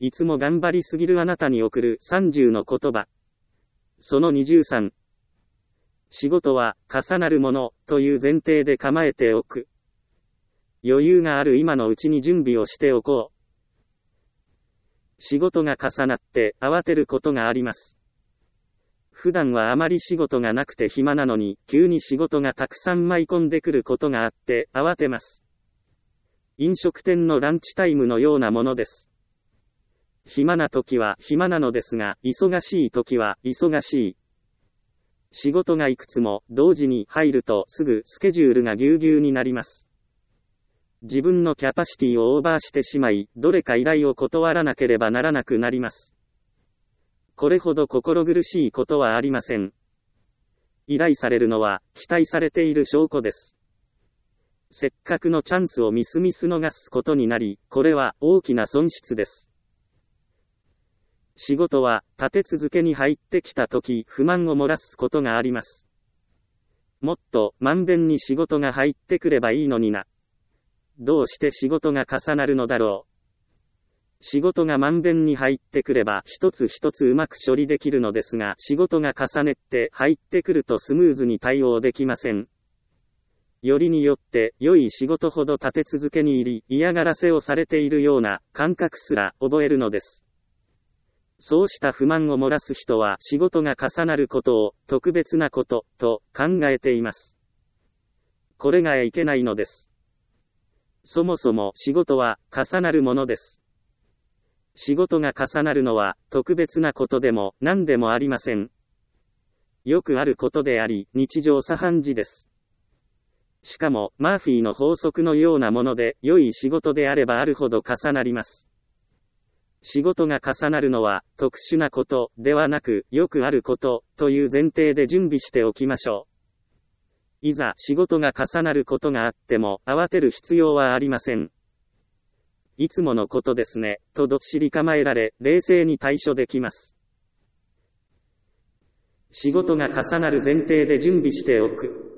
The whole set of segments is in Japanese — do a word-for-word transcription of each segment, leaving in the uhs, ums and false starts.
いつも頑張りすぎるあなたに送るさんじゅうの言葉。そのにじゅうさん。仕事は重なるものという前提で構えておく。余裕がある今のうちに準備をしておこう。仕事が重なって慌てることがあります。普段はあまり仕事がなくて暇なのに、急に仕事がたくさん舞い込んでくることがあって慌てます。飲食店のランチタイムのようなものです。暇な時は暇なのですが、忙しい時は忙しい。仕事がいくつも同時に入るとすぐスケジュールがぎゅうぎゅうになります。自分のキャパシティをオーバーしてしまい、どれか依頼を断らなければならなくなります。これほど心苦しいことはありません。依頼されるのは期待されている証拠です。せっかくのチャンスをみすみす逃すことになり、これは大きな損失です。仕事は立て続けに入ってきたとき不満を漏らすことがあります。もっとまんべんに仕事が入ってくればいいのにな。どうして仕事が重なるのだろう。仕事がまんべんに入ってくれば一つ一つうまく処理できるのですが、仕事が重ねって入ってくるとスムーズに対応できません。よりによって良い仕事ほど立て続けに入り、嫌がらせをされているような感覚すら覚えるのです。そうした不満を漏らす人は仕事が重なることを特別なことと考えています。これがいけないのです。そもそも仕事は重なるものです。仕事が重なるのは特別なことでも何でもありません。よくあることであり、日常茶飯事です。しかも、マーフィーの法則のようなもので、良い仕事であればあるほど重なります。仕事が重なるのは特殊なことではなく、よくあることという前提で準備しておきましょう。いざ仕事が重なることがあっても慌てる必要はありません。いつものことですね、とどっしり構えられ、冷静に対処できます。仕事が重なる前提で準備しておく。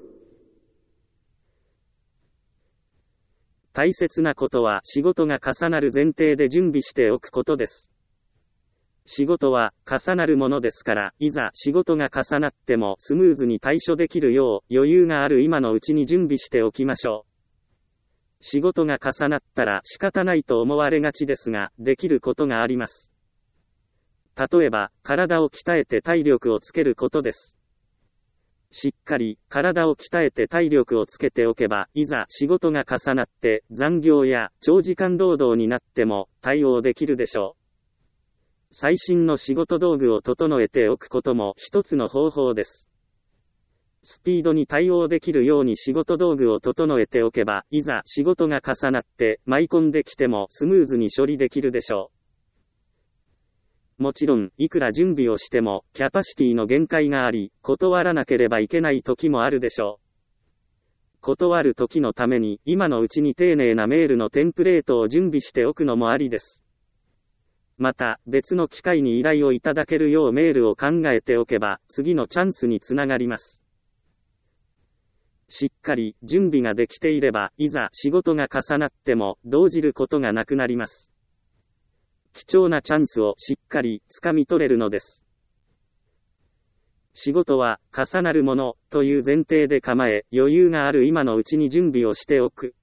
大切なことは仕事が重なる前提で準備しておくことです。仕事は重なるものですから、いざ仕事が重なってもスムーズに対処できるよう余裕がある今のうちに準備しておきましょう。仕事が重なったら仕方ないと思われがちですが、できることがあります。例えば、体を鍛えて体力をつけることです。しっかり体を鍛えて体力をつけておけば、いざ仕事が重なって残業や長時間労働になっても対応できるでしょう。最新の仕事道具を整えておくことも一つの方法です。スピードに対応できるように仕事道具を整えておけば、いざ仕事が重なって舞い込んできてもスムーズに処理できるでしょう。もちろん、いくら準備をしても、キャパシティの限界があり、断らなければいけない時もあるでしょう。断る時のために、今のうちに丁寧なメールのテンプレートを準備しておくのもありです。また、別の機会に依頼をいただけるようメールを考えておけば、次のチャンスにつながります。しっかり準備ができていれば、いざ仕事が重なっても動じることがなくなります。貴重なチャンスをしっかり掴み取れるのです。仕事は重なるものという前提で構え、余裕がある今のうちに準備をしておく。